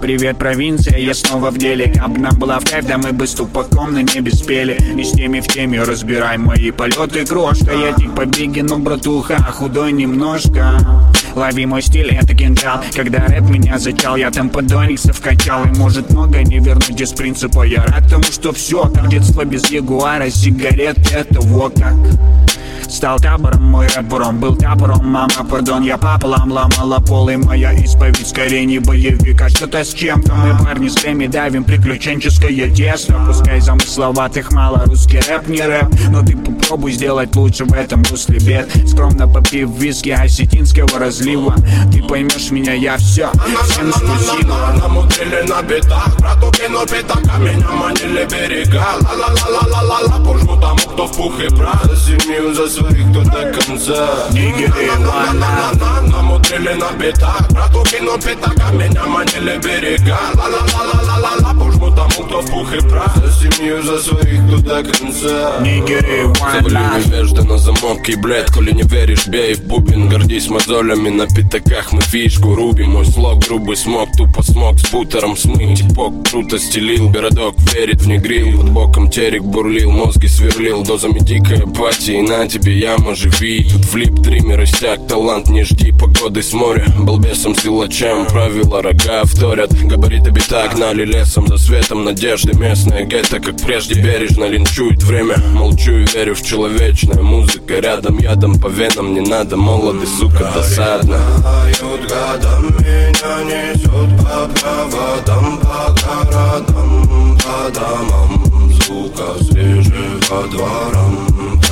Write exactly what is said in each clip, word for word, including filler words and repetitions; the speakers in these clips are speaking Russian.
Привет, провинция, я снова в деле. Каб нам была в кайф, да мы бы с тупаком на небе спели. Не с теми в теме, разбирай мои полеты, крошка. Я тик побеги, но братуха, худой немножко. Лови мой стиль, это кинжал. Когда рэп меня зачал, я темподониксов качал. И может много не вернуть из принципа. Я рад тому, что все как детство без ягуара. Сигарет, это вот как. Стал табором, мой рэп-бром был тапором. Мама, пардон, я пополам ломала пол. И моя исповедь скорее не боевик, а что-то с чем-то. Мы парни с теми давим приключенческое тесто. Пускай замысловатых мало, русский рэп не рэп, но ты попробуй сделать лучше в этом русле бед. Скромно попив виски осетинского разлива, ты поймешь меня, я все. Всем спасибо. Намудрили на битах, брату кино пятака, меня манили берега. Ла-ла-ла-ла-ла-ла-ла, пожму тому, кто в пух и прах. За семью, за своих, кто до конца. Нигеры, вана. Намудрили на битах, брату кино пятака, меня манили берега. Ла-ла-ла-ла-ла-ла, пожму тому, кто в пух и прах. За семью, за своих, кто до конца. Нигеры, вана. Завали между на замок и, блядь, коли не веришь, бей в бубен. Гордись мозолями, на пятаках мы фишку рубим. Мой слог грубый смог, тупо смог с бутером смыть. Типок круто стелил, городок верит в негрил. Под боком терек бурлил, мозги сверлил. Дозами дикой апатии, на тебе яма, живи. Тут флип, триммер, истяк, талант не жди. Погоды с моря, балбесом, силачам. Правила рога вторят, габариты бита гнали лесом. За светом надежды, местная гетто, как прежде, бережно линчует время. Молчу и верю в человечное, музыка рядом, ядом по венам. Не надо, молодый, сука, досадно. Годом меня несет по проводам, по городам, по домам. Звука свежего дворам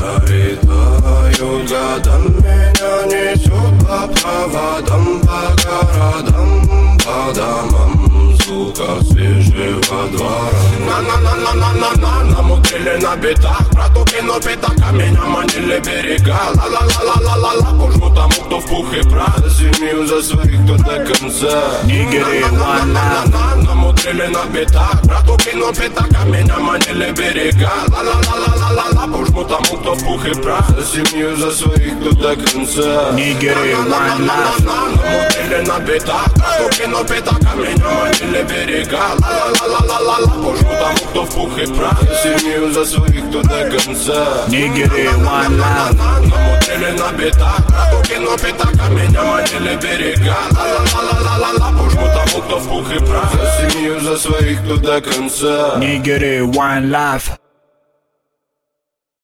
пролетают годом. Меня несет по проводам, по городам, по домам. Звука свежего двора. На-на-на-на-на-на-на, намудрили на битах, брату кино пятака, меня манили берега. Ла-ла-ла-ла-ла-ла-ла, пожму тому, кто в пух и прах. За семью, за своих, кто до конца. Нигеры, вана. Намудрили на битах, брату кино пятака, меня манили берега. Ла-ла-ла-ла-ла-ла, пожму тому, кто в пух и прах. За семью, за своих, кто до конца. Нигеры, вана. Намудрили на битах, брату кино пятака, меня манили берега. Ла-ла-ла-ла-ла-ла, пожму тому, кто в пух и прах. За семью, за своих, кто до конца. Нигеры, вана. Намудрили на битах, брату кино пятака, меня манили берега. Ла-ла-ла-ла-ла-ла, пожму тому, кто в пух и прах. За семью, за своих, кто до конца. Нигеры, one love.